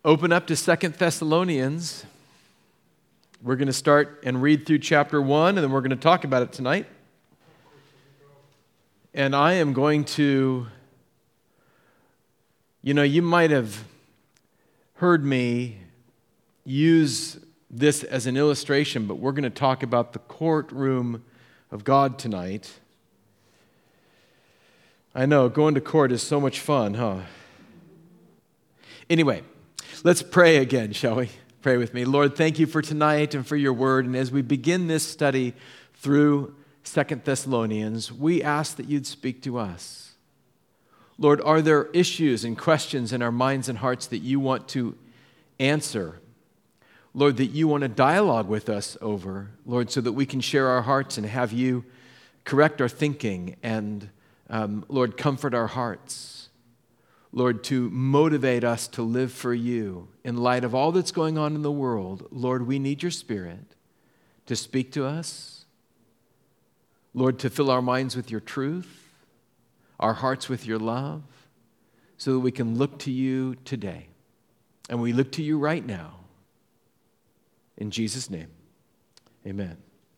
Open up to 2 Thessalonians. We're going to start and read through chapter 1, and then we're going to talk about it tonight. And I am going to, you might have heard me use this as an illustration, but we're going to talk about the courtroom of God tonight. I know, going to court is so much fun, huh? Anyway, let's pray again, shall we? Pray with me. Lord, thank you for tonight and for your word. And as we begin this study through 2 Thessalonians, we ask that you'd speak to us. Lord, are there issues and questions in our minds and hearts that you want to answer? Lord, that you want to dialogue with us over, Lord, so that we can share our hearts and have you correct our thinking and Lord, comfort our hearts. Lord, to motivate us to live for you in light of all that's going on in the world. Lord, we need your Spirit to speak to us. Lord, to fill our minds with your truth, our hearts with your love, so that we can look to you today. And we look to you right now. In Jesus' name, amen.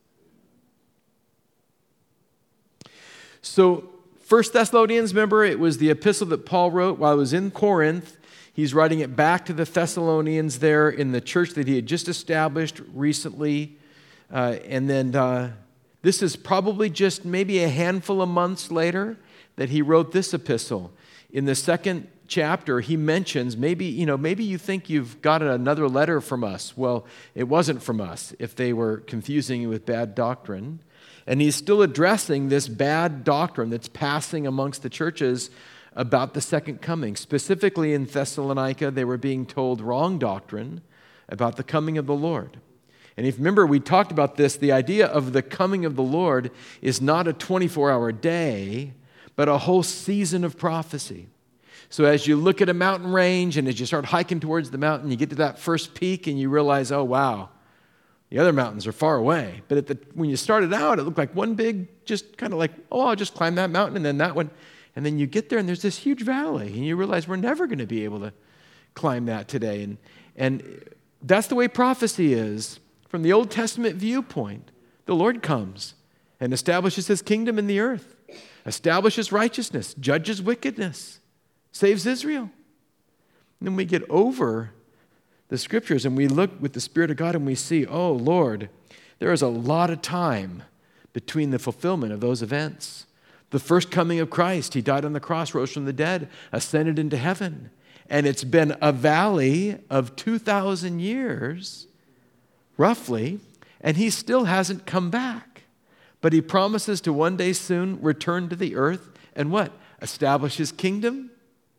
So, 1 Thessalonians, remember, it was the epistle that Paul wrote while he was in Corinth. He's writing it back to the Thessalonians there in the church that he had just established recently. And then this is probably just maybe a handful of months later that he wrote this epistle. In the second chapter, he mentions, maybe you think you've got another letter from us. Well, it wasn't from us if they were confusing you with bad doctrine. And he's still addressing this bad doctrine that's passing amongst the churches about the second coming. Specifically in Thessalonica, they were being told wrong doctrine about the coming of the Lord. And if you remember, we talked about this, the idea of the coming of the Lord is not a 24-hour day, but a whole season of prophecy. So as you look at a mountain range and as you start hiking towards the mountain, you get to that first peak and you realize, oh, wow, the other mountains are far away. But when you started out, it looked like one big, just kind of like, oh, I'll just climb that mountain and then that one. And then you get there and there's this huge valley. And you realize we're never going to be able to climb that today. And that's the way prophecy is. From the Old Testament viewpoint, the Lord comes and establishes his kingdom in the earth, establishes righteousness, judges wickedness, saves Israel. And then we get over the scriptures and we look with the Spirit of God and we see, oh Lord, there is a lot of time between the fulfillment of those events. The first coming of Christ, he died on the cross, rose from the dead, ascended into heaven. And it's been a valley of 2,000 years, roughly, and he still hasn't come back. But he promises to one day soon return to the earth and what? Establish his kingdom,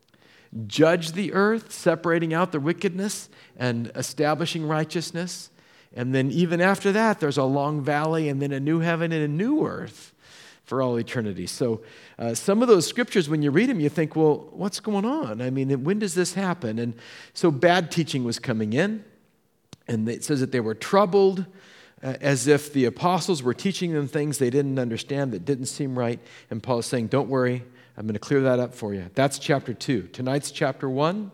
judge the earth, separating out the wickedness and establishing righteousness. And then even after that, there's a long valley and then a new heaven and a new earth for all eternity. So some of those scriptures, when you read them, you think, well, what's going on? I mean, when does this happen? And so bad teaching was coming in. And it says that they were troubled as if the apostles were teaching them things they didn't understand that didn't seem right. And Paul is saying, don't worry, I'm going to clear that up for you. That's chapter 2. Tonight's chapter 1.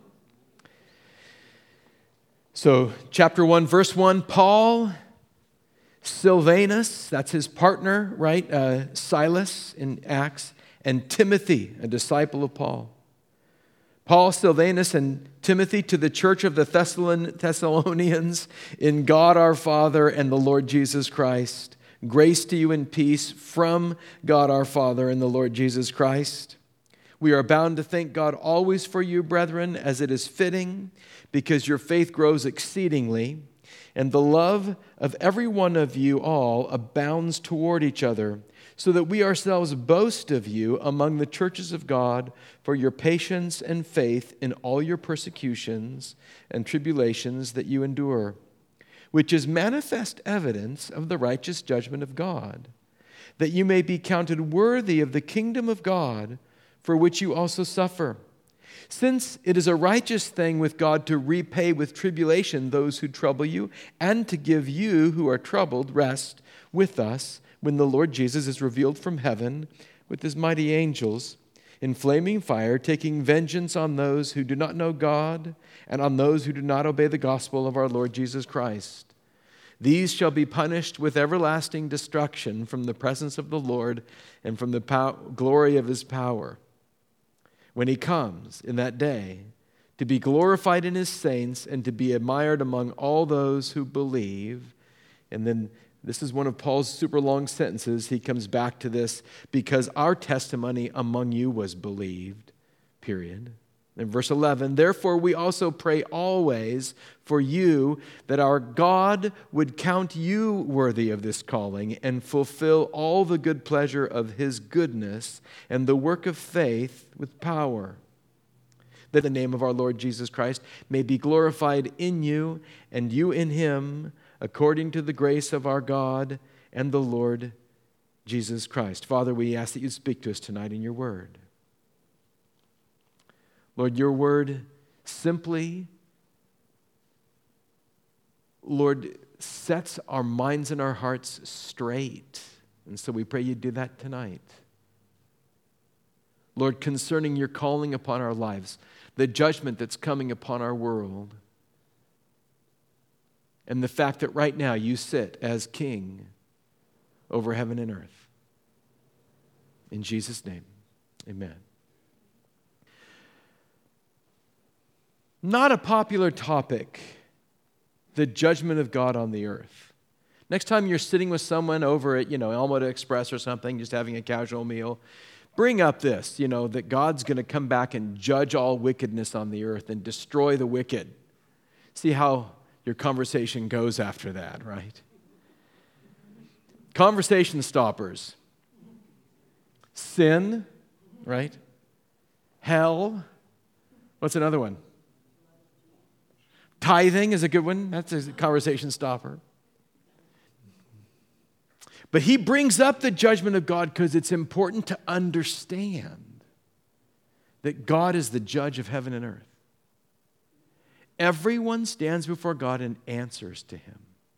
So chapter 1, verse 1, Paul, Silvanus, that's his partner, right? Silas in Acts, and Timothy, a disciple of Paul. Paul, Silvanus, and Timothy to the church of the Thessalonians in God our Father and the Lord Jesus Christ. Grace to you and peace from God our Father and the Lord Jesus Christ. We are bound to thank God always for you, brethren, as it is fitting, because your faith grows exceedingly, and the love of every one of you all abounds toward each other, so that we ourselves boast of you among the churches of God for your patience and faith in all your persecutions and tribulations that you endure, which is manifest evidence of the righteous judgment of God, that you may be counted worthy of the kingdom of God, for which you also suffer. Since it is a righteous thing with God to repay with tribulation those who trouble you, and to give you who are troubled rest with us when the Lord Jesus is revealed from heaven with his mighty angels in flaming fire, taking vengeance on those who do not know God and on those who do not obey the gospel of our Lord Jesus Christ. These shall be punished with everlasting destruction from the presence of the Lord and from the glory of his power, when he comes in that day to be glorified in his saints and to be admired among all those who believe. And then this is one of Paul's super long sentences. He comes back to this, because our testimony among you was believed, period. In verse 11, therefore we also pray always for you, that our God would count you worthy of this calling and fulfill all the good pleasure of his goodness and the work of faith with power, that the name of our Lord Jesus Christ may be glorified in you and you in him, according to the grace of our God and the Lord Jesus Christ. Father, we ask that you speak to us tonight in your word. Lord, your word simply, Lord, sets our minds and our hearts straight. And so we pray you do that tonight. Lord, concerning your calling upon our lives, the judgment that's coming upon our world, and the fact that right now you sit as king over heaven and earth. In Jesus' name, amen. Not a popular topic, the judgment of God on the earth. Next time you're sitting with someone over at, Elmwood Express or something, just having a casual meal, bring up this, that God's going to come back and judge all wickedness on the earth and destroy the wicked. See how your conversation goes after that, right? Conversation stoppers. Sin, right? Hell. What's another one? Tithing is a good one. That's a conversation stopper. But he brings up the judgment of God because it's important to understand that God is the judge of heaven and earth. Everyone stands before God and answers to him.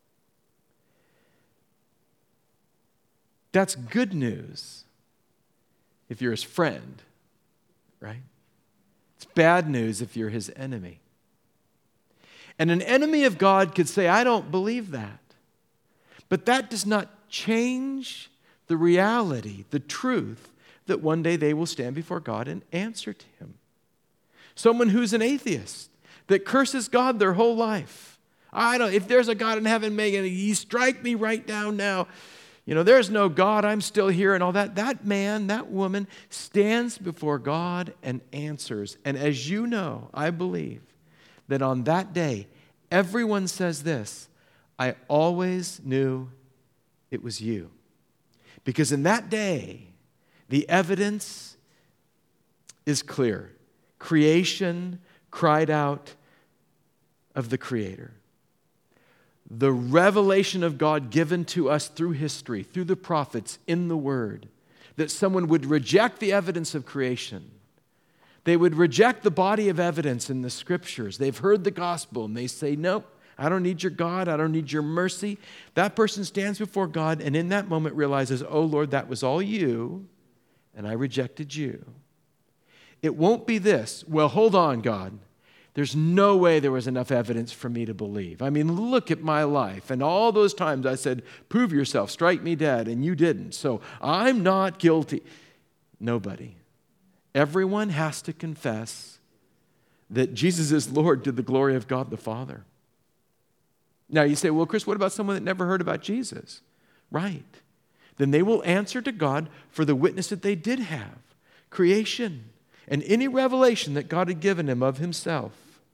That's good news if you're his friend, right? It's bad news if you're his enemy. And an enemy of God could say, I don't believe that. But that does not change the reality, the truth, that one day they will stand before God and answer to him. Someone who's an atheist, that curses God their whole life. If there's a God in heaven, Megan, he strike me right down now. There's no God, I'm still here and all that. That man, that woman stands before God and answers. And as you know, I believe that on that day, everyone says this, I always knew it was you. Because in that day, the evidence is clear. Creation cried out of the Creator. The revelation of God given to us through history, through the prophets, in the Word, that someone would reject the evidence of creation. They would reject the body of evidence in the Scriptures. They've heard the gospel and they say, nope, I don't need your God, I don't need your mercy. That person stands before God and in that moment realizes, oh Lord, that was all you and I rejected you. It won't be this, well, hold on, God. There's no way there was enough evidence for me to believe. I mean, look at my life. And all those times I said, prove yourself, strike me dead, and you didn't. So I'm not guilty. Nobody. Everyone has to confess that Jesus is Lord to the glory of God the Father. Now you say, well, Chris, what about someone that never heard about Jesus? Right. Then they will answer to God for the witness that they did have, creation, and any revelation that God had given him of himself.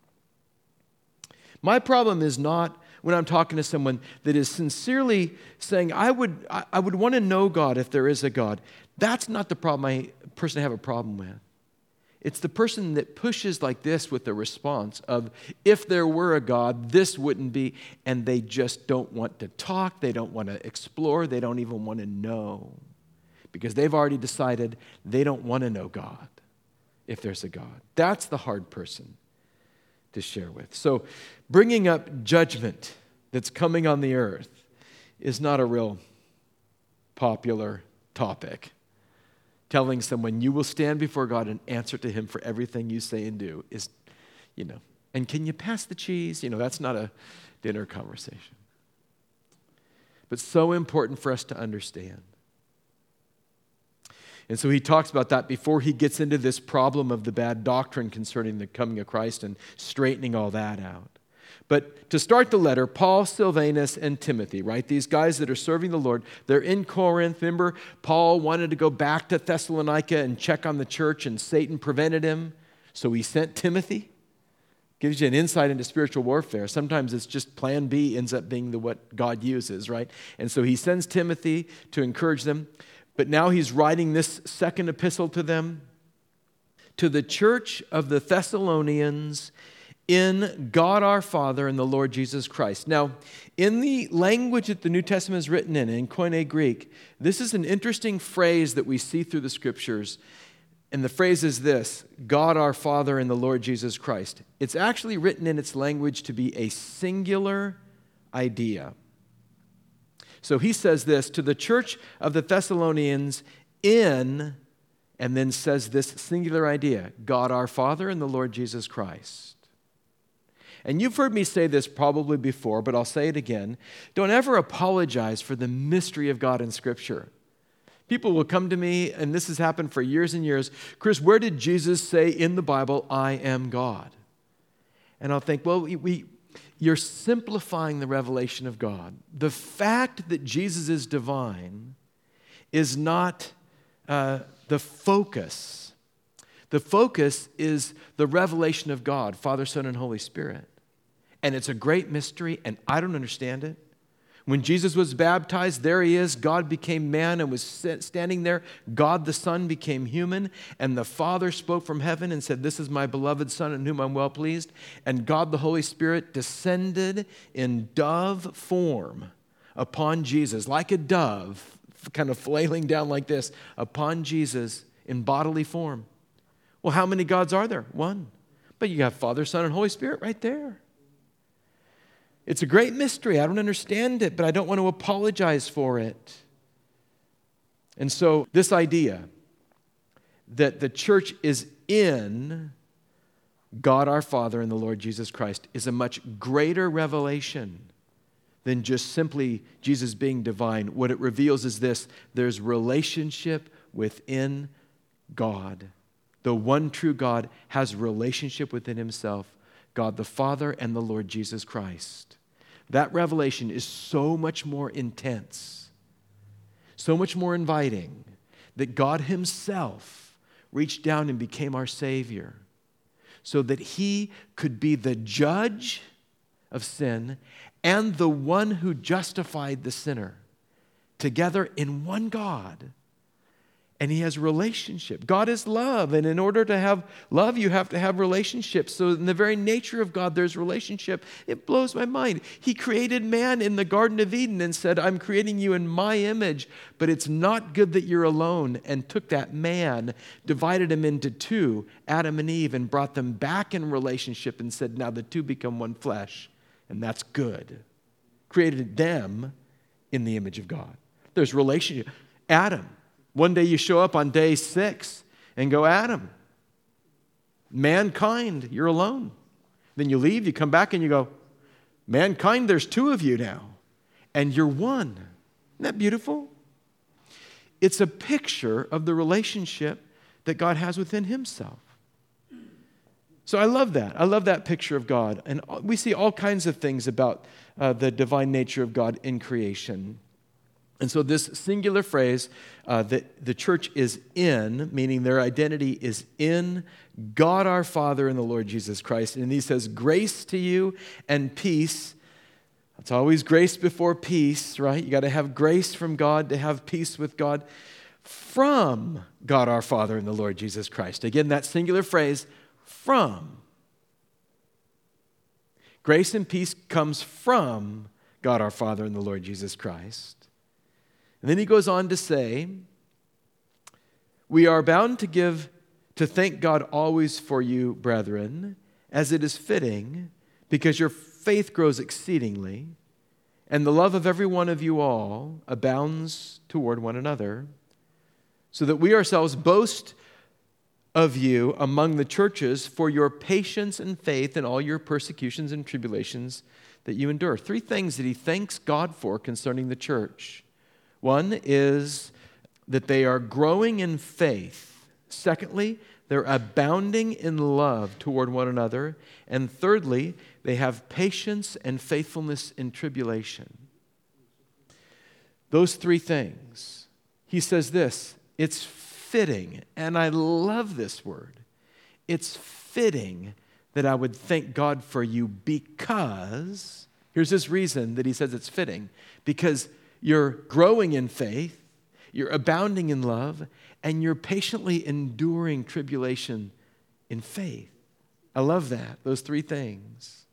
My problem is not when I'm talking to someone that is sincerely saying, I would want to know God if there is a God. That's not the person I have a problem with. It's the person that pushes like this with the response of, if there were a God, this wouldn't be, and they just don't want to talk, they don't want to explore, they don't even want to know, because they've already decided they don't want to know God if there's a God. That's the hard person to share with. So bringing up judgment that's coming on the earth is not a real popular topic telling someone you will stand before God and answer to him for everything you say and do is, and can you pass the cheese? That's not a dinner conversation. But so important for us to understand. And so he talks about that before he gets into this problem of the bad doctrine concerning the coming of Christ and straightening all that out. But to start the letter, Paul, Silvanus, and Timothy, right? These guys that are serving the Lord, they're in Corinth. Remember, Paul wanted to go back to Thessalonica and check on the church, and Satan prevented him. So he sent Timothy. Gives you an insight into spiritual warfare. Sometimes it's just plan B ends up being what God uses, right? And so he sends Timothy to encourage them. But now he's writing this second epistle to them. To the church of the Thessalonians in God our Father and the Lord Jesus Christ. Now, in the language that the New Testament is written in Koine Greek, this is an interesting phrase that we see through the Scriptures. And the phrase is this: God our Father and the Lord Jesus Christ. It's actually written in its language to be a singular idea. So he says this, to the church of the Thessalonians in, and then says this singular idea: God our Father and the Lord Jesus Christ. And you've heard me say this probably before, but I'll say it again. Don't ever apologize for the mystery of God in Scripture. People will come to me, and this has happened for years and years. Chris, where did Jesus say in the Bible, I am God? And I'll think, well, you're simplifying the revelation of God. The fact that Jesus is divine is not the focus. The focus is the revelation of God, Father, Son, and Holy Spirit. And it's a great mystery, and I don't understand it. When Jesus was baptized, there he is. God became man and was standing there. God the Son became human, and the Father spoke from heaven and said, this is my beloved Son in whom I'm well pleased. And God the Holy Spirit descended in dove form upon Jesus, like a dove, kind of flailing down like this, upon Jesus in bodily form. Well, how many gods are there? One. But you have Father, Son, and Holy Spirit right there. It's a great mystery. I don't understand it, but I don't want to apologize for it. And so this idea that the church is in God our Father and the Lord Jesus Christ is a much greater revelation than just simply Jesus being divine. What it reveals is this: there's relationship within God. The one true God has relationship within himself, God the Father and the Lord Jesus Christ. That revelation is so much more intense, so much more inviting, that God himself reached down and became our Savior so that he could be the judge of sin and the one who justified the sinner together in one God. And he has relationship. God is love, and in order to have love, you have to have relationships. So in the very nature of God, there's relationship. It blows my mind. He created man in the Garden of Eden and said, I'm creating you in my image, but it's not good that you're alone, and took that man, divided him into two, Adam and Eve, and brought them back in relationship and said, now the two become one flesh, and that's good. Created them in the image of God. There's relationship. Adam. One day you show up on day 6 and go, Adam, mankind, you're alone. Then you leave, you come back and you go, mankind, there's 2 of you now, and you're one. Isn't that beautiful? It's a picture of the relationship that God has within himself. So I love that. I love that picture of God. And we see all kinds of things about the divine nature of God in creation. And so this singular phrase that the church is in, meaning their identity is in God our Father and the Lord Jesus Christ. And he says, grace to you and peace. It's always grace before peace, right? You got to have grace from God to have peace with God, from God our Father and the Lord Jesus Christ. Again, that singular phrase, from. Grace and peace comes from God our Father and the Lord Jesus Christ. And then he goes on to say, we are bound to thank God always for you, brethren, as it is fitting, because your faith grows exceedingly, and the love of every one of you all abounds toward one another so that we ourselves boast of you among the churches for your patience and faith in all your persecutions and tribulations that you endure. 3 things that he thanks God for concerning the church. One is that they are growing in faith. Secondly, they're abounding in love toward one another. And thirdly, they have patience and faithfulness in tribulation. Those 3 things. He says this, it's fitting, and I love this word. It's fitting that I would thank God for you because, here's his reason that he says it's fitting, because you're growing in faith, you're abounding in love, and you're patiently enduring tribulation in faith. I love that, those 3 things.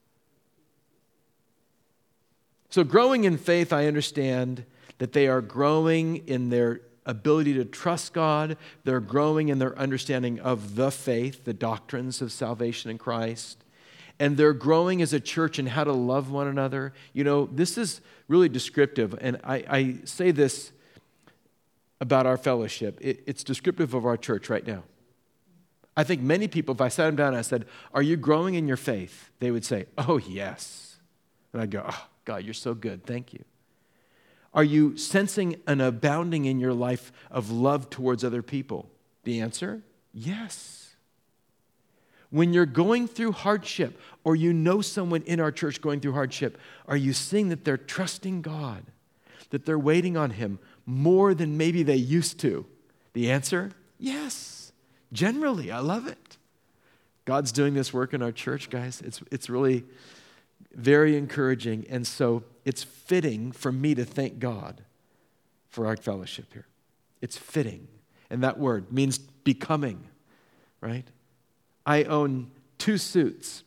So growing in faith, I understand that they are growing in their ability to trust God. They're growing in their understanding of the faith, the doctrines of salvation in Christ. And they're growing as a church in how to love one another. You know, this is really descriptive. And I say this about our fellowship. It's descriptive of our church right now. I think many people, if I sat them down and I said, are you growing in your faith? They would say, oh, yes. And I'd go, oh, God, you're so good. Thank you. Are you sensing an abounding in your life of love towards other people? The answer, yes. When you're going through hardship, or you know someone in our church going through hardship, are you seeing that they're trusting God, that they're waiting on Him more than maybe they used to? The answer, yes. Generally, I love it. God's doing this work in our church, guys. It's really very encouraging. And so it's fitting for me to thank God for our fellowship here. It's fitting. And that word means becoming, right? I own 2 suits.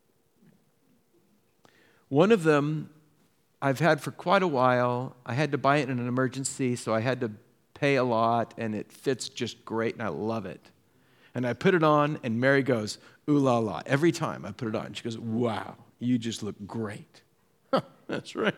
One of them I've had for quite a while. I had to buy it in an emergency, so I had to pay a lot, and it fits just great, and I love it. And I put it on, and Mary goes, ooh la la, every time I put it on. She goes, wow, you just look great. Huh, that's right.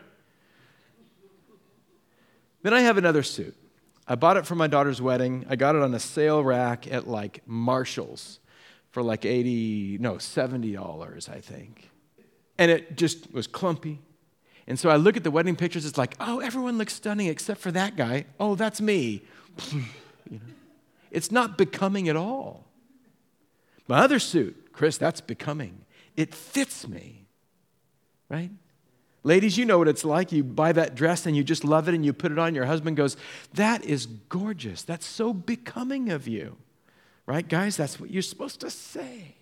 Then I have another suit. I bought it for my daughter's wedding. I got it on a sale rack at like Marshall's for like $70, I think. And it just was clumpy. And so I look at the wedding pictures, it's like, oh, everyone looks stunning except for that guy. Oh, that's me. You know? It's not becoming at all. My other suit, Chris, that's becoming. It fits me, right? Ladies, you know what it's like. You buy that dress and you just love it and you put it on. Your husband goes, that is gorgeous. That's so becoming of you. Right, guys? That's what you're supposed to say.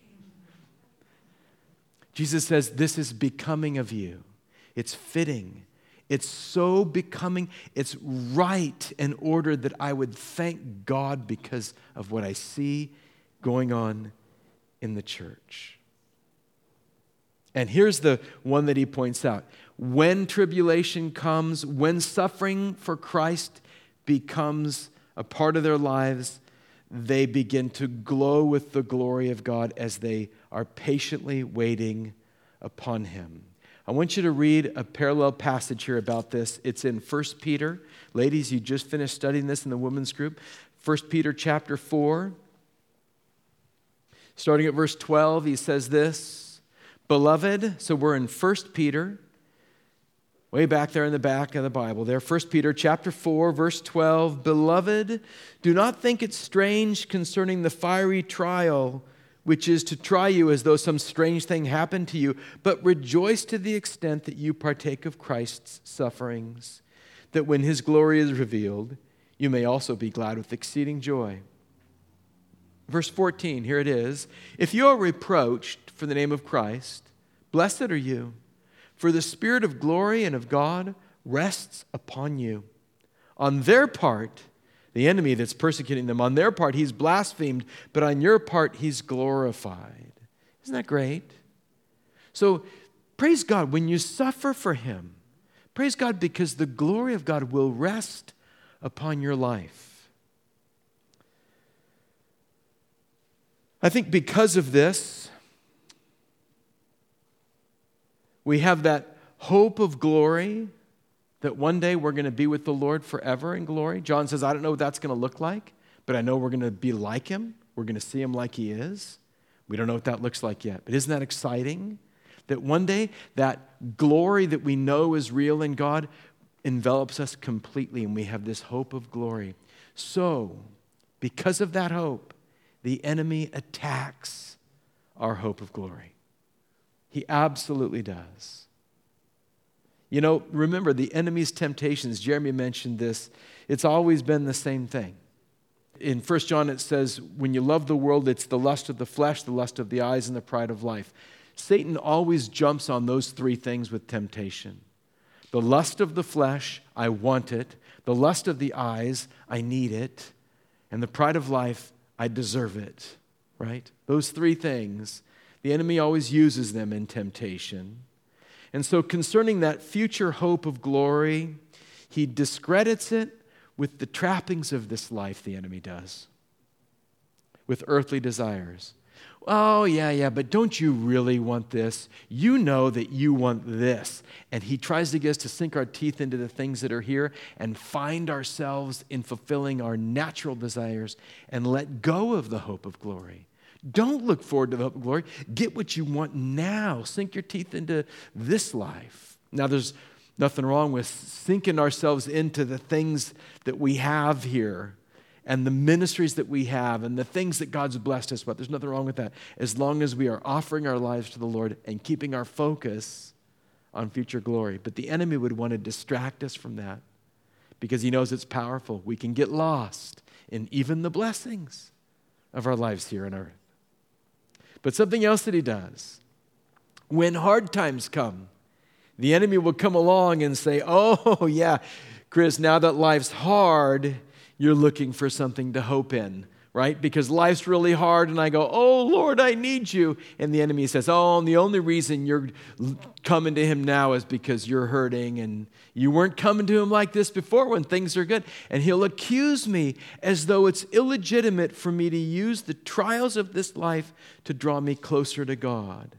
Jesus says, this is becoming of you. It's fitting. It's so becoming. It's right and ordered that I would thank God because of what I see going on in the church. And here's the one that he points out. When tribulation comes, when suffering for Christ becomes a part of their lives, they begin to glow with the glory of God as they are patiently waiting upon Him. I want you to read a parallel passage here about this. It's in 1 Peter. Ladies, you just finished studying this in the women's group. 1 Peter chapter 4. Starting at verse 12, he says this, Beloved, so we're in 1 Peter, way back there in the back of the Bible there. 1 Peter chapter 4, verse 12. Beloved, do not think it strange concerning the fiery trial, which is to try you as though some strange thing happened to you, but rejoice to the extent that you partake of Christ's sufferings, that when His glory is revealed, you may also be glad with exceeding joy. Verse 14, here it is. If you are reproached for the name of Christ, blessed are you. For the Spirit of glory and of God rests upon you. On their part, the enemy that's persecuting them, on their part, he's blasphemed, but on your part, he's glorified. Isn't that great? So, praise God when you suffer for Him. Praise God because the glory of God will rest upon your life. I think because of this, we have that hope of glory that one day we're going to be with the Lord forever in glory. John says, I don't know what that's going to look like, but I know we're going to be like him. We're going to see him like he is. We don't know what that looks like yet. But isn't that exciting? That one day, that glory that we know is real in God envelops us completely, and we have this hope of glory. So, because of that hope, the enemy attacks our hope of glory. He absolutely does. You know, remember, the enemy's temptations, Jeremy mentioned this, it's always been the same thing. In 1 John it says, when you love the world, it's the lust of the flesh, the lust of the eyes, and the pride of life. Satan always jumps on those three things with temptation. The lust of the flesh, I want it. The lust of the eyes, I need it. And the pride of life, I deserve it, right? Those three things, the enemy always uses them in temptation. And so concerning that future hope of glory, he discredits it with the trappings of this life, the enemy does, with earthly desires. Oh, yeah, but don't you really want this? You know that you want this. And he tries to get us to sink our teeth into the things that are here and find ourselves in fulfilling our natural desires and let go of the hope of glory. Don't look forward to the hope of glory. Get what you want now. Sink your teeth into this life. Now, there's nothing wrong with sinking ourselves into the things that we have here and the ministries that we have and the things that God's blessed us with. There's nothing wrong with that, as long as we are offering our lives to the Lord and keeping our focus on future glory. But the enemy would want to distract us from that because he knows it's powerful. We can get lost in even the blessings of our lives here on earth. But something else that he does, when hard times come, the enemy will come along and say, oh, yeah, Chris, now that life's hard, you're looking for something to hope in, right? Because life's really hard, and I go, oh, Lord, I need you. And the enemy says, oh, and the only reason you're coming to him now is because you're hurting, and you weren't coming to him like this before when things are good. And he'll accuse me as though it's illegitimate for me to use the trials of this life to draw me closer to God.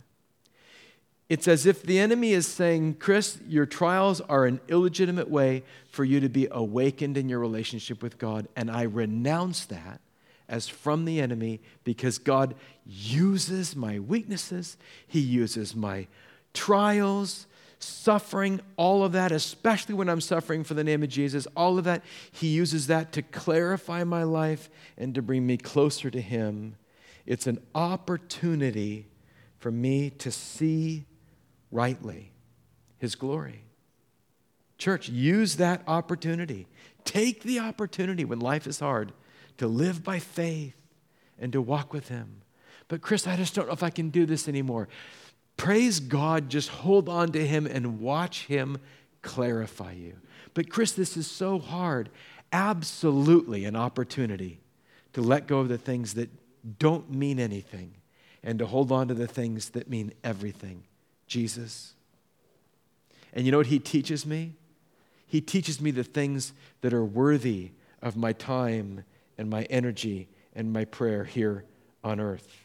It's as if the enemy is saying, Chris, your trials are an illegitimate way for you to be awakened in your relationship with God. And I renounce that as from the enemy because God uses my weaknesses. He uses my trials, suffering, all of that, especially when I'm suffering for the name of Jesus, all of that. He uses that to clarify my life and to bring me closer to him. It's an opportunity for me to see rightly his glory. Church, use that opportunity. Take the opportunity when life is hard to live by faith and to walk with him. But Chris, I just don't know if I can do this anymore. Praise God, just hold on to him and watch him clarify you. But Chris, this is so hard. Absolutely an opportunity to let go of the things that don't mean anything and to hold on to the things that mean everything. Jesus. And you know what he teaches me? He teaches me the things that are worthy of my time and my energy and my prayer here on earth.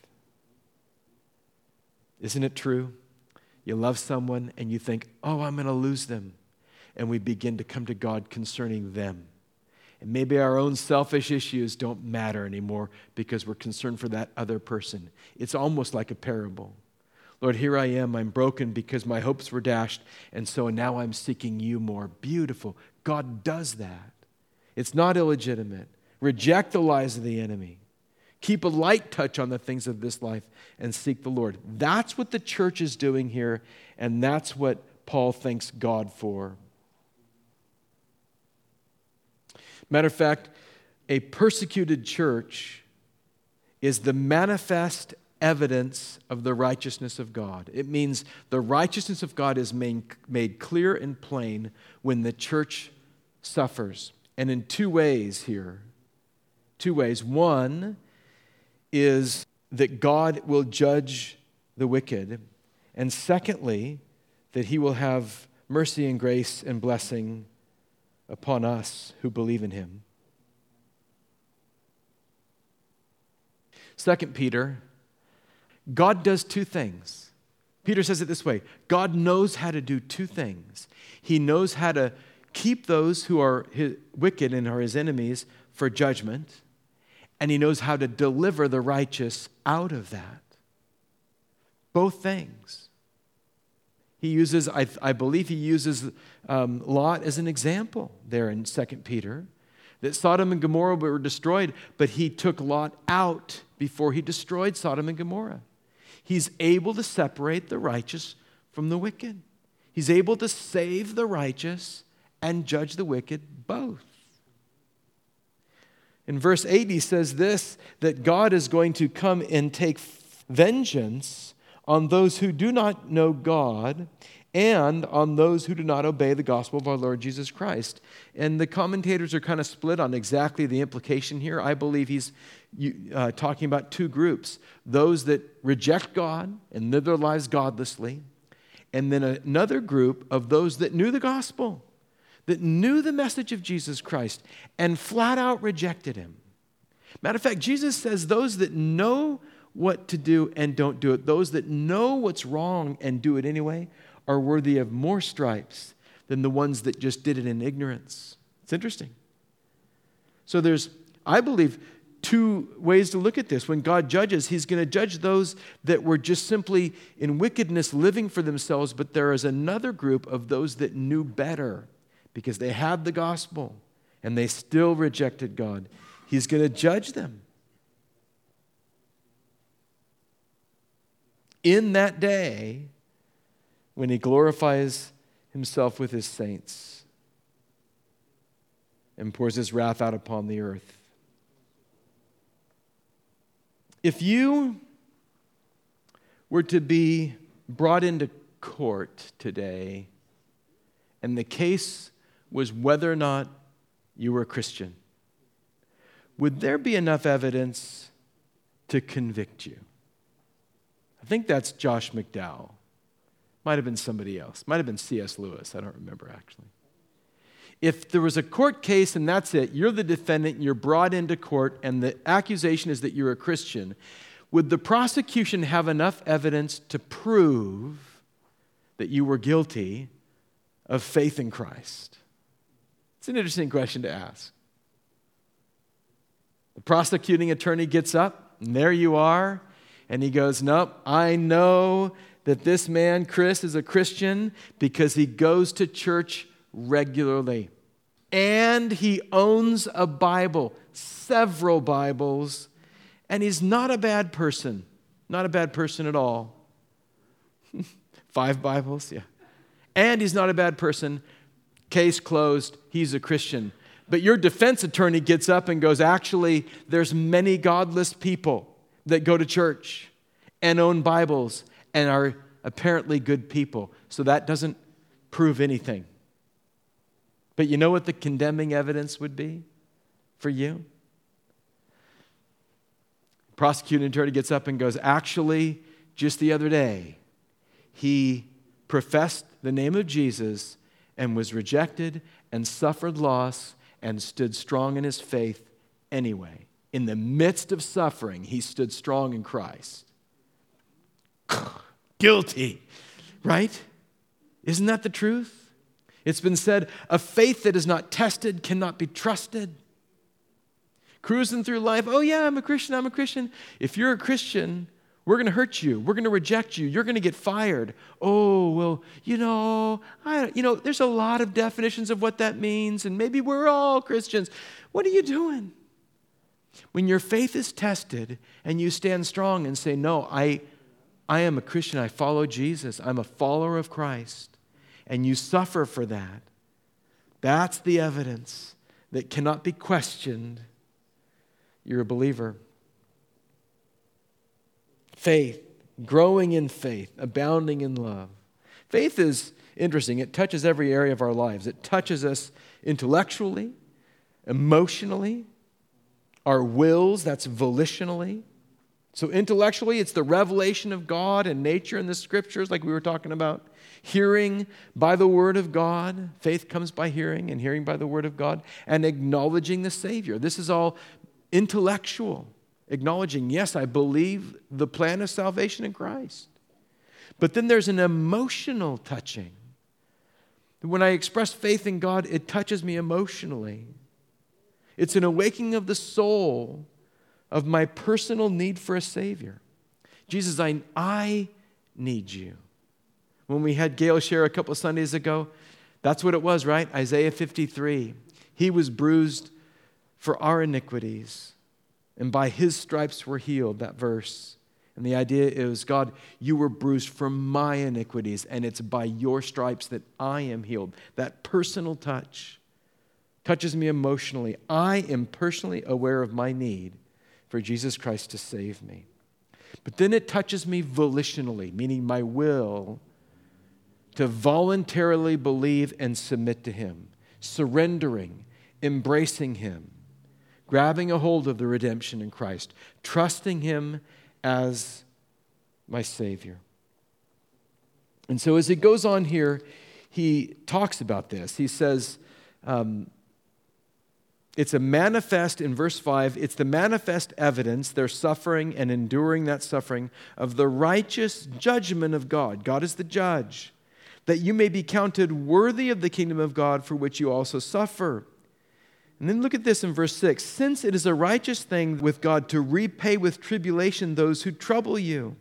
Isn't it true? You love someone and you think, oh, I'm going to lose them. And we begin to come to God concerning them. And maybe our own selfish issues don't matter anymore because we're concerned for that other person. It's almost like a parable. Lord, here I am. I'm broken because my hopes were dashed, and so now I'm seeking you more. Beautiful. God does that. It's not illegitimate. Reject the lies of the enemy. Keep a light touch on the things of this life and seek the Lord. That's what the church is doing here, and that's what Paul thanks God for. Matter of fact, a persecuted church is the manifest evidence of the righteousness of God. It means the righteousness of God is made clear and plain when the church suffers. And in two ways here. Two ways. One is that God will judge the wicked. And secondly, that he will have mercy and grace and blessing upon us who believe in him. 2 Peter, God does two things. Peter says it this way: God knows how to do two things. He knows how to keep those who are wicked and are his enemies for judgment, and he knows how to deliver the righteous out of that. Both things. He uses, I believe he uses Lot as an example there in 2 Peter, that Sodom and Gomorrah were destroyed, but he took Lot out before he destroyed Sodom and Gomorrah. He's able to separate the righteous from the wicked. He's able to save the righteous and judge the wicked both. In verse 8, he says this, that God is going to come and take vengeance on those who do not know God and on those who do not obey the gospel of our Lord Jesus Christ. And the commentators are kind of split on exactly the implication here. I believe he's talking about two groups, those that reject God and live their lives godlessly, and then another group of those that knew the gospel, that knew the message of Jesus Christ and flat out rejected him. Matter of fact, Jesus says those that know what to do and don't do it, those that know what's wrong and do it anyway, are worthy of more stripes than the ones that just did it in ignorance. It's interesting. So there's, I believe, two ways to look at this. When God judges, he's going to judge those that were just simply in wickedness living for themselves, but there is another group of those that knew better because they had the gospel and they still rejected God. He's going to judge them. In that day, when he glorifies himself with his saints and pours his wrath out upon the earth. If you were to be brought into court today and the case was whether or not you were a Christian, would there be enough evidence to convict you? I think that's Josh McDowell. Might have been somebody else. Might have been C.S. Lewis. I don't remember, actually. If there was a court case and that's it, you're the defendant, and you're brought into court, and the accusation is that you're a Christian, would the prosecution have enough evidence to prove that you were guilty of faith in Christ? It's an interesting question to ask. The prosecuting attorney gets up, and there you are, and he goes, nope, I know that this man, Chris, is a Christian because he goes to church regularly. And he owns a Bible, several Bibles, and he's not a bad person. Not a bad person at all. 5 Bibles, yeah. And he's not a bad person. Case closed, he's a Christian. But your defense attorney gets up and goes, actually, there's many godless people that go to church and own Bibles and are apparently good people. So that doesn't prove anything. But you know what the condemning evidence would be for you? Prosecuting attorney gets up and goes, actually, just the other day, he professed the name of Jesus and was rejected and suffered loss and stood strong in his faith anyway. In the midst of suffering, he stood strong in Christ. Guilty, right? Isn't that the truth? It's been said, a faith that is not tested cannot be trusted. Cruising through life, oh yeah, I'm a Christian. If you're a Christian, we're going to hurt you. We're going to reject you. You're going to get fired. Oh, well, there's a lot of definitions of what that means, and maybe we're all Christians. What are you doing? When your faith is tested and you stand strong and say, no, I am a Christian. I follow Jesus. I'm a follower of Christ. And you suffer for that. That's the evidence that cannot be questioned. You're a believer. Faith, growing in faith, abounding in love. Faith is interesting. It touches every area of our lives. It touches us intellectually, emotionally, our wills, that's volitionally. So intellectually, it's the revelation of God and nature in the Scriptures, like we were talking about. Hearing by the Word of God. Faith comes by hearing, and hearing by the Word of God. And acknowledging the Savior. This is all intellectual. Acknowledging, yes, I believe the plan of salvation in Christ. But then there's an emotional touching. When I express faith in God, it touches me emotionally. It's an awakening of the soul of my personal need for a Savior. Jesus, I need you. When we had Gail share a couple of Sundays ago, that's what it was, right? Isaiah 53. He was bruised for our iniquities, and by his stripes we're healed, that verse. And the idea is, God, you were bruised for my iniquities, and it's by your stripes that I am healed. That personal touch touches me emotionally. I am personally aware of my need for Jesus Christ to save me. But then it touches me volitionally, meaning my will to voluntarily believe and submit to him, surrendering, embracing him, grabbing a hold of the redemption in Christ, trusting him as my Savior. And so as he goes on here, he talks about this. He says, it's a manifest, in verse 5, it's the manifest evidence, they're suffering and enduring that suffering, of the righteous judgment of God. God is the judge. That you may be counted worthy of the kingdom of God for which you also suffer. And then look at this in verse 6. Since it is a righteous thing with God to repay with tribulation those who trouble you,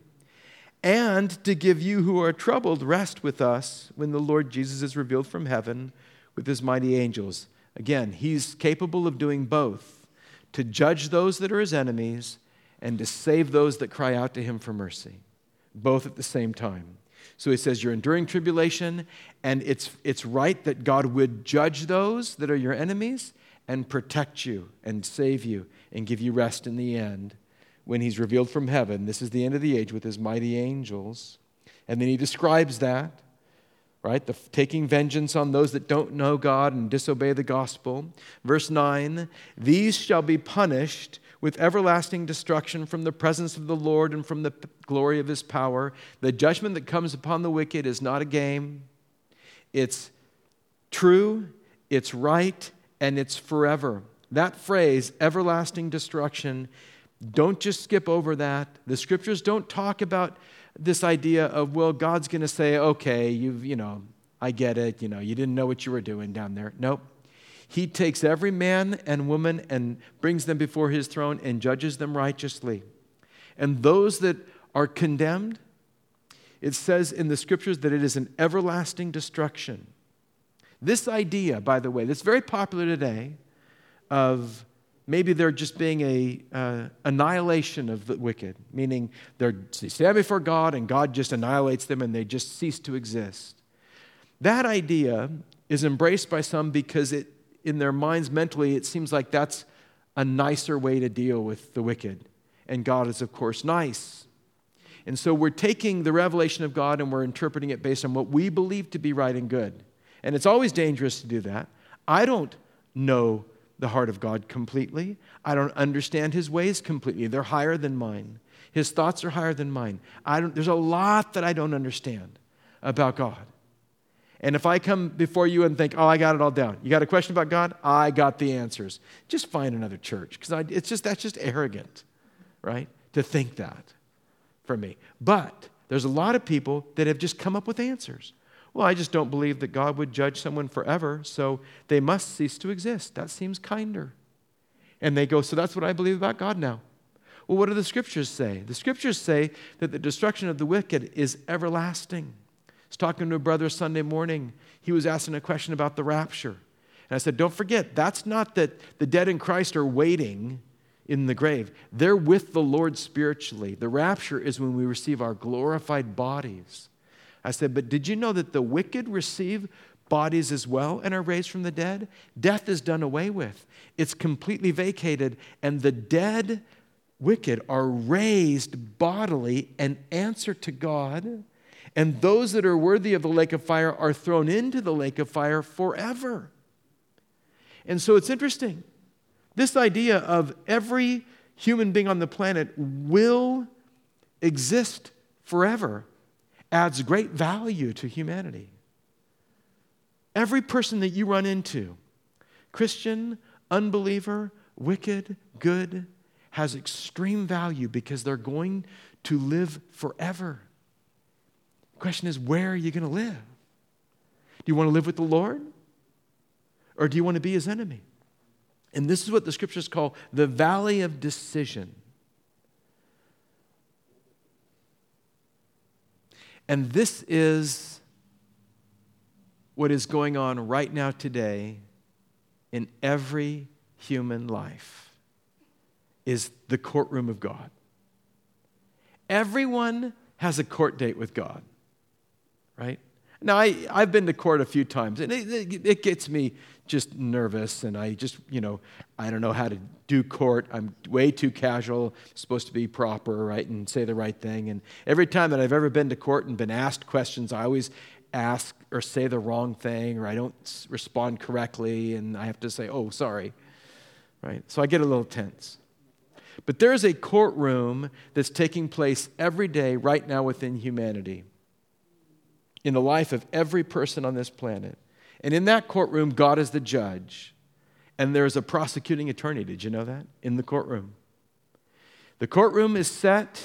and to give you who are troubled rest with us when the Lord Jesus is revealed from heaven with his mighty angels. Again, he's capable of doing both, to judge those that are his enemies and to save those that cry out to him for mercy, both at the same time. So he says you're enduring tribulation, and it's right that God would judge those that are your enemies and protect you and save you and give you rest in the end when he's revealed from heaven. This is the end of the age with his mighty angels. And then he describes that, right? The taking vengeance on those that don't know God and disobey the gospel. Verse 9, these shall be punished with everlasting destruction from the presence of the Lord and from the glory of his power. The judgment that comes upon the wicked is not a game. It's true, it's right, and it's forever. That phrase, everlasting destruction, don't just skip over that. The scriptures don't talk about this idea of, well, God's going to say, okay, I get it. You didn't know what you were doing down there. Nope. He takes every man and woman and brings them before his throne and judges them righteously. And those that are condemned, it says in the scriptures that it is an everlasting destruction. This idea, by the way, that's very popular today, of maybe there just being a annihilation of the wicked, meaning they stand before God and God just annihilates them and they just cease to exist. That idea is embraced by some because in their minds mentally it seems like that's a nicer way to deal with the wicked. And God is, of course, nice. And so we're taking the revelation of God and we're interpreting it based on what we believe to be right and good. And it's always dangerous to do that. I don't know the heart of God completely. I don't understand his ways completely. They're higher than mine. His thoughts are higher than mine. There's a lot that I don't understand about God. And if I come before you and think, oh, I got it all down. You got a question about God? I got the answers. Just find another church, because that's just arrogant, right? To think that for me. But there's a lot of people that have just come up with answers. Well, I just don't believe that God would judge someone forever, so they must cease to exist. That seems kinder. And they go, so that's what I believe about God now. Well, what do the scriptures say? The scriptures say that the destruction of the wicked is everlasting. I was talking to a brother Sunday morning. He was asking a question about the rapture. And I said, don't forget, that's not that the dead in Christ are waiting in the grave. They're with the Lord spiritually. The rapture is when we receive our glorified bodies. I said, but did you know that the wicked receive bodies as well and are raised from the dead? Death is done away with. It's completely vacated, and the dead wicked are raised bodily and answer to God, and those that are worthy of the lake of fire are thrown into the lake of fire forever. And so it's interesting. This idea of every human being on the planet will exist forever adds great value to humanity. Every person that you run into, Christian, unbeliever, wicked, good, has extreme value because they're going to live forever. The question is, where are you going to live? Do you want to live with the Lord? Or do you want to be his enemy? And this is what the scriptures call the valley of decision. And this is what is going on right now today in every human life, is the courtroom of God. Everyone has a court date with God, right? Now, I've been to court a few times, and it gets me just nervous, and I just, I don't know how to do court. I'm way too casual, supposed to be proper, right, and say the right thing. And every time that I've ever been to court and been asked questions, I always ask or say the wrong thing, or I don't respond correctly, and I have to say, oh, sorry, right? So I get a little tense. But there's a courtroom that's taking place every day right now within humanity, in the life of every person on this planet. And in that courtroom, God is the judge. And there's a prosecuting attorney. Did you know that? In the courtroom. The courtroom is set.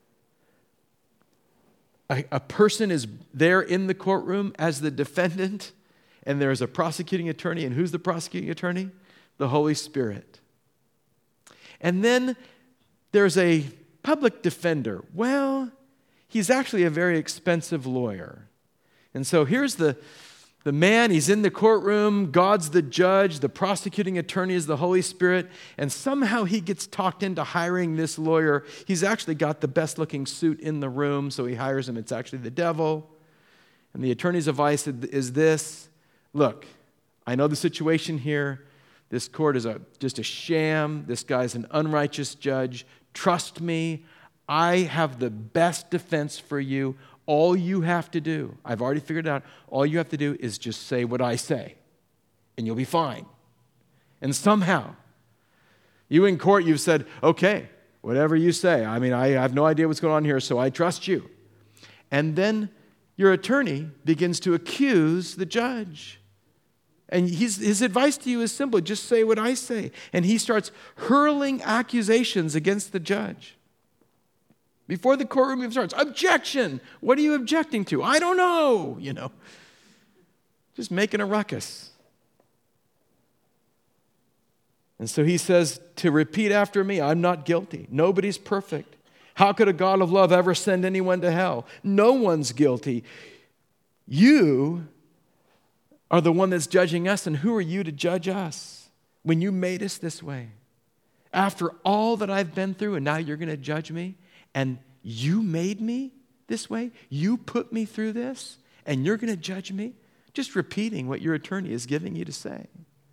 A person is there in the courtroom as the defendant, and there's a prosecuting attorney. And who's the prosecuting attorney? The Holy Spirit. And then there's a public defender. Well, he's actually a very expensive lawyer. And so here's the man, he's in the courtroom, God's the judge, the prosecuting attorney is the Holy Spirit, and somehow he gets talked into hiring this lawyer. He's actually got the best looking suit in the room, so he hires him. It's actually the devil. And the attorney's advice is this: look, I know the situation here. This court is just a sham. This guy's an unrighteous judge. Trust me, I have the best defense for you. All you have to do, I've already figured it out, all you have to do is just say what I say, and you'll be fine. And somehow, you in court, you've said, okay, whatever you say. I mean, I have no idea what's going on here, so I trust you. And then your attorney begins to accuse the judge. And his advice to you is simple: just say what I say. And he starts hurling accusations against the judge. Before the courtroom even starts, objection! What are you objecting to? I don't know, Just making a ruckus. And so he says to repeat after me, I'm not guilty. Nobody's perfect. How could a God of love ever send anyone to hell? No one's guilty. You are the one that's judging us, and who are you to judge us when you made us this way? After all that I've been through, and now you're going to judge me? And you made me this way? You put me through this? And you're going to judge me? Just repeating what your attorney is giving you to say.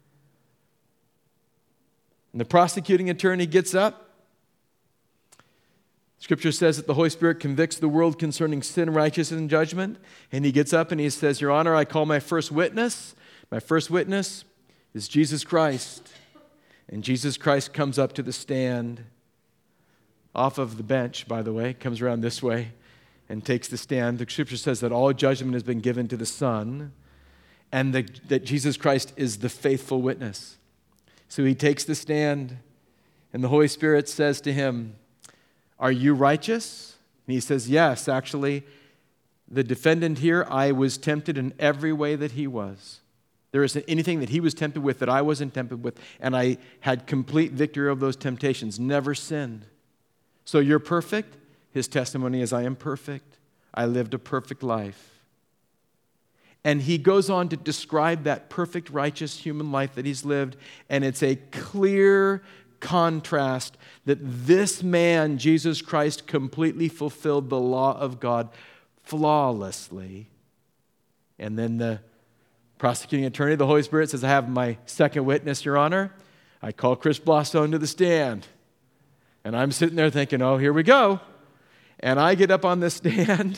And the prosecuting attorney gets up. Scripture says that the Holy Spirit convicts the world concerning sin, righteousness, and judgment. And he gets up and he says, Your Honor, I call my first witness. My first witness is Jesus Christ. And Jesus Christ comes up to the stand, off of the bench, by the way, comes around this way and takes the stand. The Scripture says that all judgment has been given to the Son, and that Jesus Christ is the faithful witness. So he takes the stand, and the Holy Spirit says to him, Are you righteous? And he says, Yes, actually, the defendant here, I was tempted in every way that he was. There isn't anything that he was tempted with that I wasn't tempted with, and I had complete victory over those temptations, never sinned. So you're perfect? His testimony is, I am perfect. I lived a perfect life. And he goes on to describe that perfect, righteous human life that he's lived, and it's a clear contrast that this man, Jesus Christ, completely fulfilled the law of God flawlessly. And then the prosecuting attorney, the Holy Spirit, says, I have my second witness, Your Honor. I call Chris Blosstone to the stand. And I'm sitting there thinking, oh, here we go. And I get up on the stand,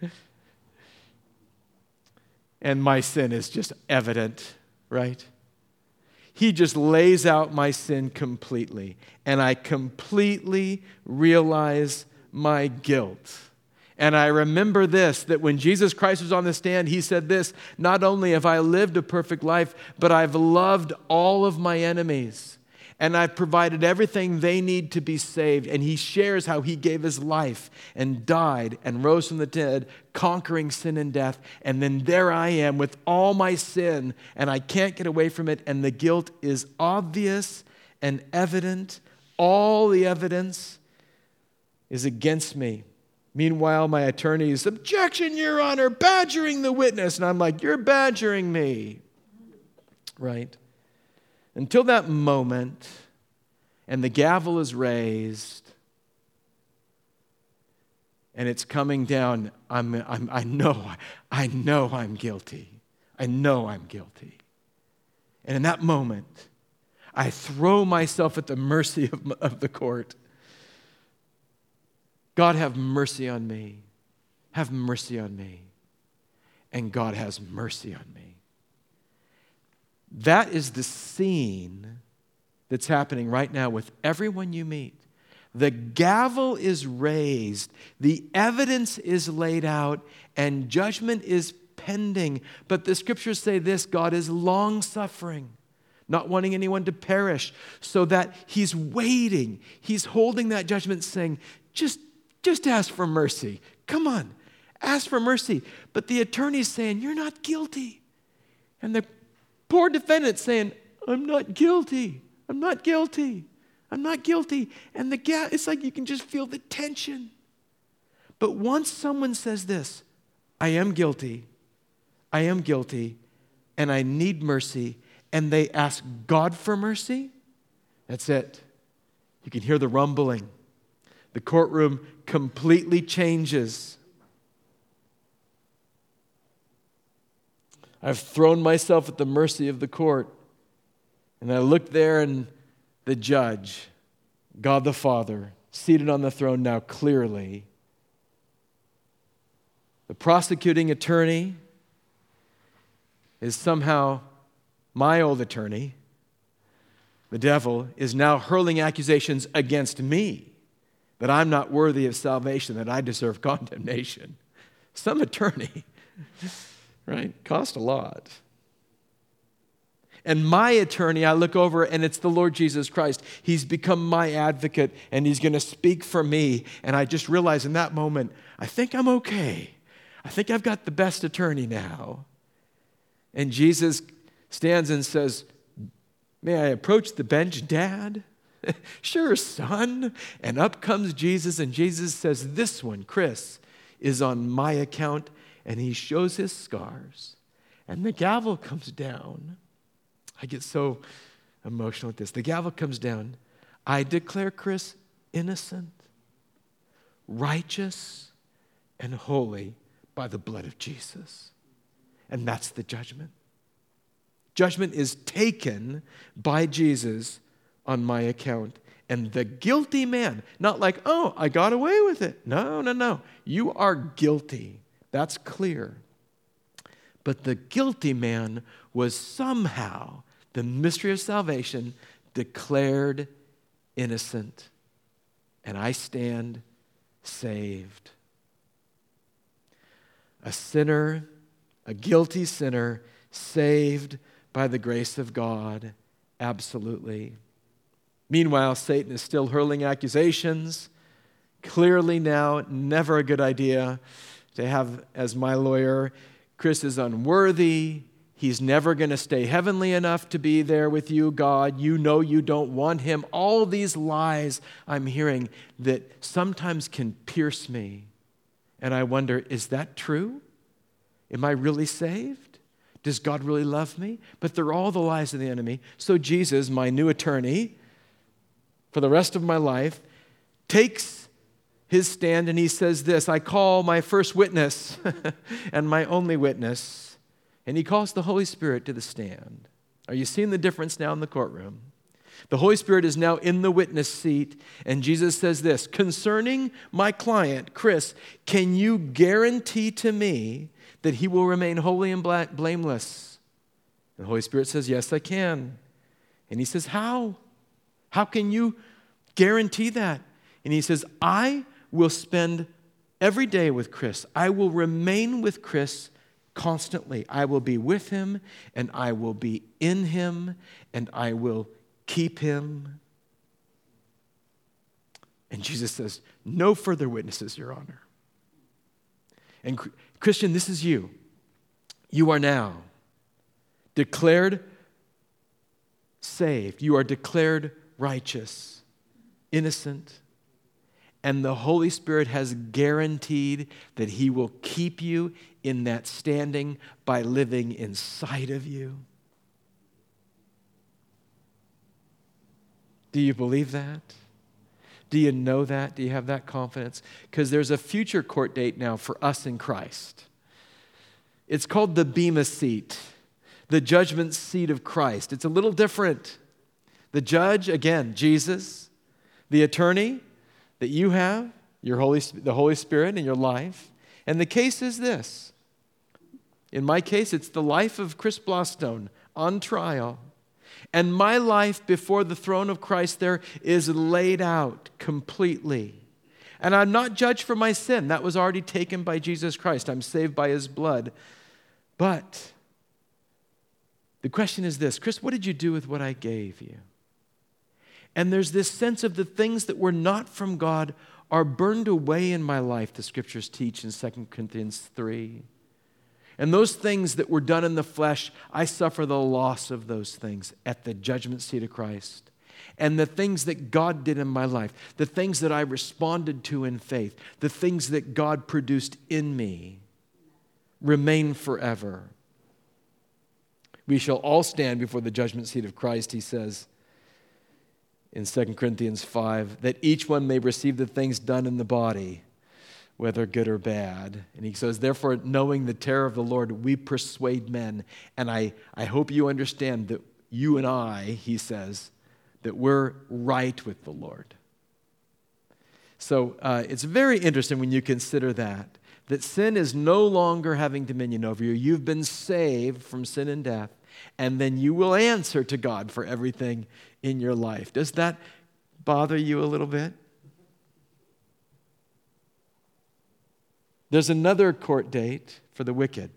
and my sin is just evident, right? He just lays out my sin completely, and I completely realize my guilt. And I remember this, that when Jesus Christ was on the stand, he said this, not only have I lived a perfect life, but I've loved all of my enemies. And I've provided everything they need to be saved. And he shares how he gave his life and died and rose from the dead, conquering sin and death. And then there I am with all my sin, and I can't get away from it. And the guilt is obvious and evident. All the evidence is against me. Meanwhile, my attorney is, objection, Your Honor, badgering the witness. And I'm like, you're badgering me, right? Until that moment, and the gavel is raised, and it's coming down, I know I'm guilty. I know I'm guilty. And in that moment, I throw myself at the mercy of the court. God, have mercy on me. Have mercy on me. And God has mercy on me. That is the scene that's happening right now with everyone you meet. The gavel is raised, the evidence is laid out, and judgment is pending. But the scriptures say this: God is long-suffering, not wanting anyone to perish, so that he's waiting. He's holding that judgment saying, just ask for mercy. Come on, ask for mercy. But the attorney's saying, you're not guilty. And the poor defendant's saying, I'm not guilty. I'm not guilty. I'm not guilty. And it's like you can just feel the tension. But once someone says this, I am guilty, and I need mercy, and they ask God for mercy, that's it. You can hear the rumbling. The courtroom completely changes. I've thrown myself at the mercy of the court. And I look there, and the judge, God the Father, seated on the throne now clearly. The prosecuting attorney is somehow my old attorney. The devil is now hurling accusations against me that I'm not worthy of salvation, that I deserve condemnation. Some attorney, right, cost a lot. And my attorney, I look over, and it's the Lord Jesus Christ. He's become my advocate, and he's going to speak for me. And I just realize in that moment, I think I'm okay. I think I've got the best attorney now. And Jesus stands and says, may I approach the bench, Dad? Sure, son. And up comes Jesus, and Jesus says, this one, Chris, is on my account. And he shows his scars. And the gavel comes down. I get so emotional at this. The gavel comes down. I declare Chris innocent, righteous, and holy by the blood of Jesus. And that's the judgment. Judgment is taken by Jesus on my account. And the guilty man, not like, oh, I got away with it. No. You are guilty. That's clear. But the guilty man was somehow, the mystery of salvation, declared innocent. And I stand saved. A sinner, a guilty sinner, saved by the grace of God. Absolutely. Meanwhile, Satan is still hurling accusations. Clearly now, never a good idea to have as my lawyer. Chris is unworthy. He's never going to stay heavenly enough to be there with you, God. You know you don't want him. All these lies I'm hearing that sometimes can pierce me. And I wonder, is that true? Am I really saved? Does God really love me? But they're all the lies of the enemy. So Jesus, my new attorney, for the rest of my life, takes his stand and he says this, I call my first witness and my only witness. And he calls the Holy Spirit to the stand. Are you seeing the difference now in the courtroom? The Holy Spirit is now in the witness seat, and Jesus says this, concerning my client, Chris, can you guarantee to me that he will remain holy and blameless? And the Holy Spirit says, yes, I can. And he says, how? How can you guarantee that? And he says, I will spend every day with Chris. I will remain with Chris constantly. I will be with him, and I will be in him, and I will keep him. And Jesus says, no further witnesses, Your Honor. And Christian, this is you. You are now declared saved. You are declared righteous, innocent, And the Holy Spirit has guaranteed that He will keep you in that standing by living inside of you. Do you believe that? Do you know that? Do you have that confidence? Because there's a future court date now for us in Christ. It's called the Bema seat, the judgment seat of Christ. It's a little different. The judge, again, Jesus. The attorney that you have, the Holy Spirit in your life. And the case is this. In my case, it's the life of Chris Blostone on trial. And my life before the throne of Christ there is laid out completely. And I'm not judged for my sin. That was already taken by Jesus Christ. I'm saved by His blood. But the question is this, Chris, what did you do with what I gave you? And there's this sense of the things that were not from God are burned away in my life, the Scriptures teach in 2 Corinthians 3. And those things that were done in the flesh, I suffer the loss of those things at the judgment seat of Christ. And the things that God did in my life, the things that I responded to in faith, the things that God produced in me, remain forever. We shall all stand before the judgment seat of Christ, he says in 2 Corinthians 5, that each one may receive the things done in the body, whether good or bad. And he says, therefore, knowing the terror of the Lord, we persuade men. And I hope you understand that you and I, he says, that we're right with the Lord. So it's very interesting when you consider that sin is no longer having dominion over you. You've been saved from sin and death, and then you will answer to God for everything in your life. Does that bother you a little bit? There's another court date for the wicked.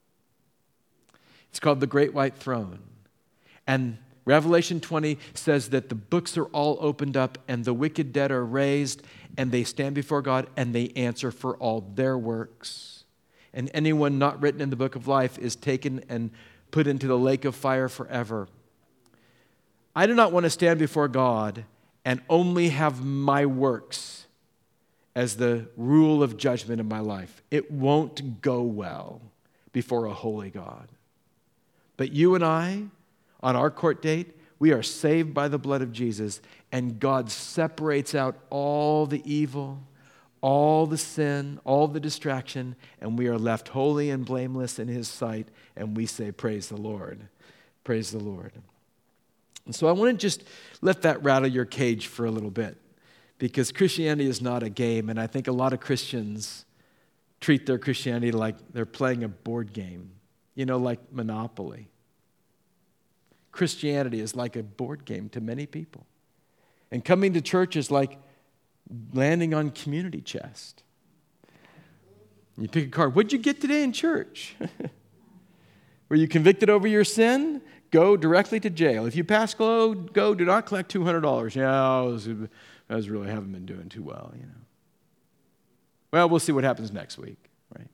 It's called the Great White Throne. And Revelation 20 says that the books are all opened up and the wicked dead are raised and they stand before God and they answer for all their works. And anyone not written in the book of life is taken and put into the lake of fire forever. I do not want to stand before God and only have my works as the rule of judgment in my life. It won't go well before a holy God. But you and I, on our court date, we are saved by the blood of Jesus, and God separates out all the evil, all the sin, all the distraction, and we are left holy and blameless in His sight, and we say, praise the Lord. Praise the Lord. And so I want to just let that rattle your cage for a little bit, because Christianity is not a game, and I think a lot of Christians treat their Christianity like they're playing a board game, like Monopoly. Christianity is like a board game to many people. And coming to church is like landing on community chest. You pick a card. What'd you get today in church? Were you convicted over your sin? Go directly to jail. If you pass go, do not collect $200. Yeah, I really haven't been doing too well, Well, we'll see what happens next week, right?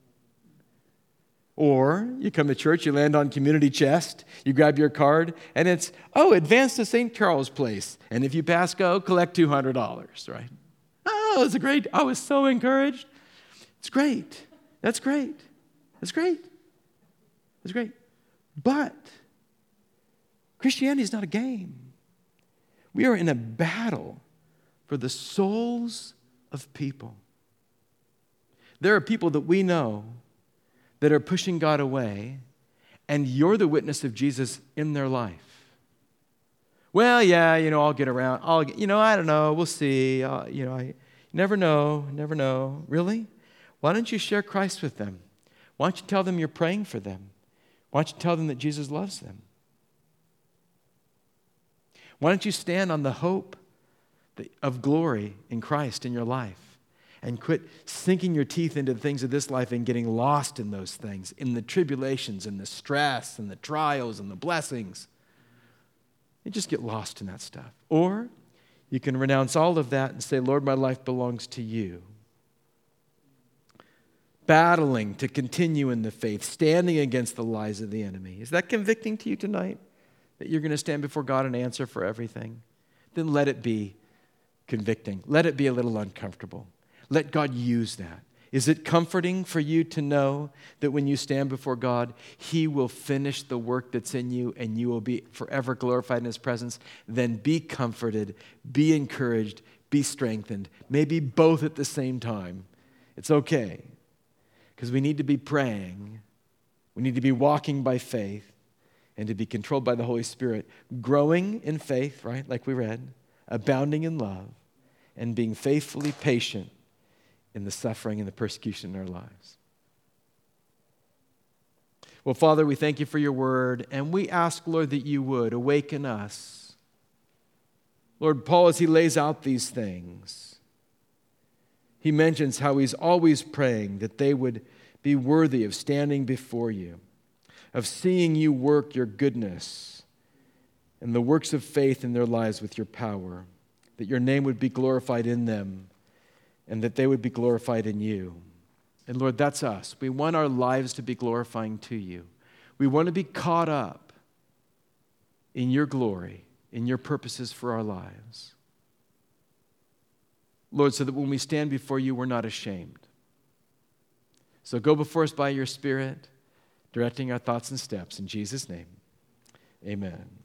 Or you come to church, you land on community chest, you grab your card, and it's, advance to St. Charles Place. And if you pass go, collect $200, right? It's great. I was so encouraged. It's great. That's great. That's great. That's great. But Christianity is not a game. We are in a battle for the souls of people. There are people that we know that are pushing God away, and you're the witness of Jesus in their life. Well, yeah, I'll get around. I don't know. We'll see. I never know. Really? Why don't you share Christ with them? Why don't you tell them you're praying for them? Why don't you tell them that Jesus loves them? Why don't you stand on the hope of glory in Christ in your life and quit sinking your teeth into the things of this life and getting lost in those things, in the tribulations and the stress and the trials and the blessings. You just get lost in that stuff. Or you can renounce all of that and say, Lord, my life belongs to you. Battling to continue in the faith, standing against the lies of the enemy. Is that convicting to you tonight? That you're going to stand before God and answer for everything? Then let it be convicting. Let it be a little uncomfortable. Let God use that. Is it comforting for you to know that when you stand before God, He will finish the work that's in you and you will be forever glorified in His presence? Then be comforted, be encouraged, be strengthened. Maybe both at the same time. It's okay. Because we need to be praying. We need to be walking by faith and to be controlled by the Holy Spirit. Growing in faith, right, like we read, abounding in love, and being faithfully patient in the suffering and the persecution in our lives. Well, Father, we thank you for your word, and we ask, Lord, that you would awaken us. Lord, Paul, as he lays out these things, he mentions how he's always praying that they would be worthy of standing before you, of seeing you work your goodness and the works of faith in their lives with your power, that your name would be glorified in them, and that they would be glorified in you. And Lord, that's us. We want our lives to be glorifying to you. We want to be caught up in your glory, in your purposes for our lives. Lord, so that when we stand before you, we're not ashamed. So go before us by your Spirit, directing our thoughts and steps. In Jesus' name, amen.